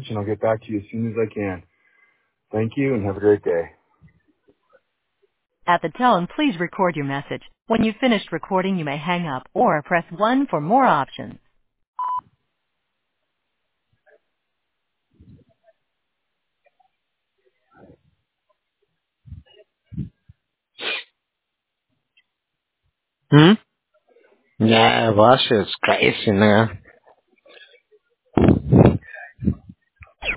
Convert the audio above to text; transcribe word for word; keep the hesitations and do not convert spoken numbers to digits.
message, and I'll get back to you as soon as I can. Thank you, and have a great day. At the tone, please record your message. When you've finished recording, you may hang up or press one for more options. Hmm? Yeah, boss is crazy, man.